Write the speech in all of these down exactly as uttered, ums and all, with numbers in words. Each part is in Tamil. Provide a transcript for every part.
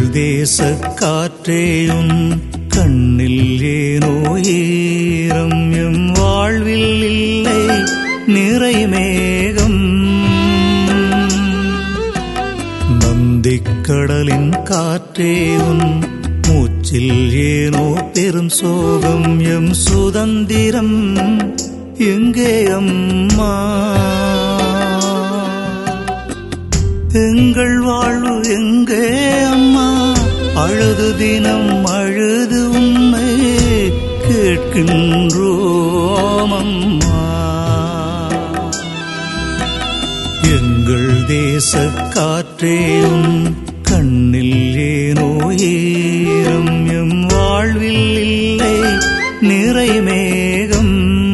தேச காற்றேயும் கண்ணில் ஏனோ ஈரம் எம் வாழ்வில் இல்லை நிறைமேகம். நந்திக்கடலின் காற்றேயும் மூச்சில் ஏனோ பெரும் சோகம் எம் சுதந்திரம் எங்கே அம்மா? எங்கள் வாழ்வு எங்கே அம்மா? அழுது தினம் அழுது உன்னை கேட்கின்றோம் அம்மா. எங்கள் தேச காற்றேயும் கண்ணில் ஏனோ ஈரம் எம் வாழ்வில் இல்லை நிறைமேகம்.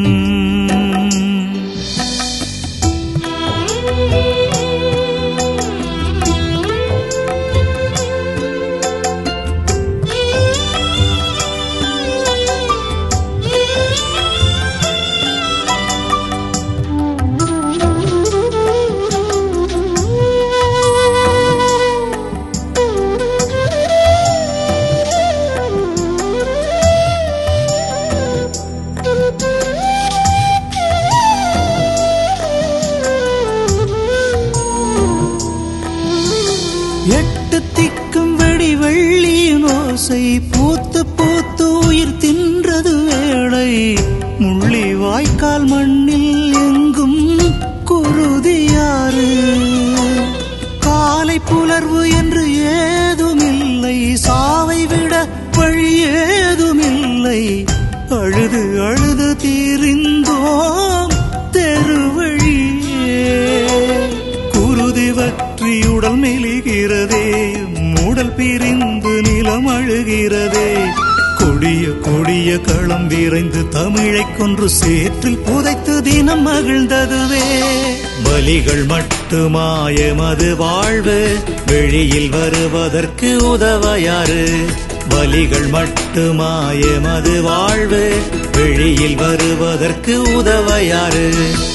எட்டு திக்கும் வெடி வெள்ளியின் ஓசை பூத்து பூத்து உயிர் தின்றது வேளை. முள்ளி வாய்க்கால் மண்ணில் எங்கும் குருதியாறு. காலை புலர்வு என்று ஏதுமில்லை, சாவை விட வழி ஏதுமில்லை. அழுது அழுது தீரிந்தோம் தெருவழியே. குருதி வற்றி உடல் மெலிகிறதே, உடல் பிரிந்து நிலம் அழுகிறதே. கொடிய கொடிய களம் விரைந்து தமிழை கொன்று சேற்றில் புதைத்து தினம் மகிழ்ந்ததுவே. பலிகள் மட்டுமாயமது வாழ்வு, வெளியில் வருவதற்கு உதவையாறு. பலிகள் மட்டுமாயமது வாழ்வு, வெளியில் வருவதற்கு உதவையாறு.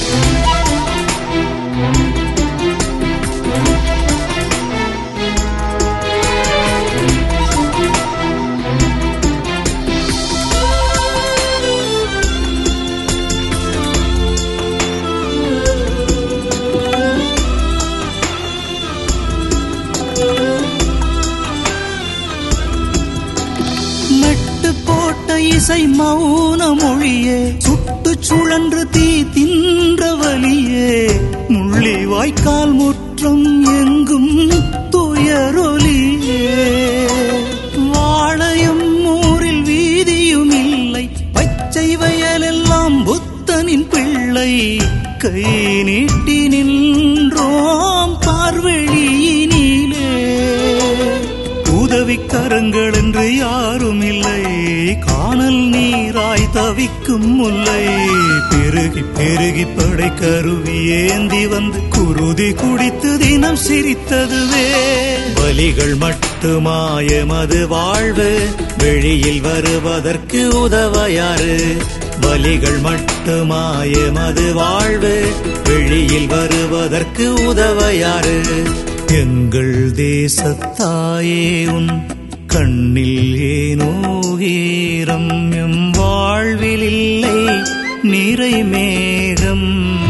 இசை மௌன மொழியே, சுட்டு சுழன்று தீ தின்ற வலியே. முள்ளி வாய்க்கால் முற்றம் எங்கும் துயரொலியே. வாழையும் ஊரில் வீதியும் இல்லை, பச்சை வயலெல்லாம் புத்தனின் பிள்ளை. கை நீட்டி நின்றோம் பார்வெளியினிலே. உதவிக்கரங்கள் என்று யாரும் இல்லை, காணல் நீராய் தவிக்கும் முல்லை. பெருகி பெருகி படை கருவி ஏந்தி வந்து குருதி குடித்து தினம் சிரித்ததுவே. பலிகள் மட்டுமாயமது வாழ்வு, வெளியில் வருவதற்கு உதவையாறு. பலிகள் மட்டுமாயமது வாழ்வு, வெளியில் வருவதற்கு உதவையாறு. எங்கள் தேசத்தாயே உன் கண்ணில் ஏனோ ஈரம் எம் வாழ்வில் இல்லை நிறைமேகம்.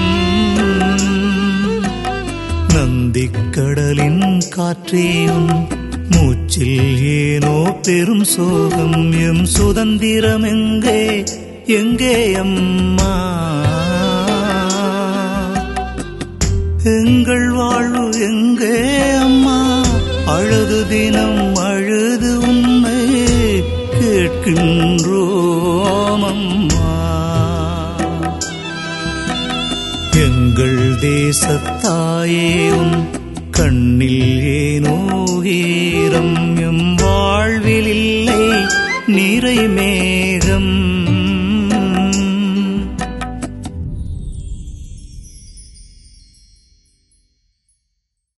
நந்திக்கடலின் காற்றேயும் மூச்சில் ஏனோ பெரும் சோகம் எம் சுதந்திரம் எங்கே எங்கே அம்மா? எங்கள் வாழ்வு எங்கே அம்மா? அழுது தினம் அழுது உன்னை கேட்கின்றோம் அம்மா. எங்கள் தேசத்தாயே உன் கண்ணில் ஏனோ ஈரம் எம் வாழ்வில் இல்லை நிறைமேகம்.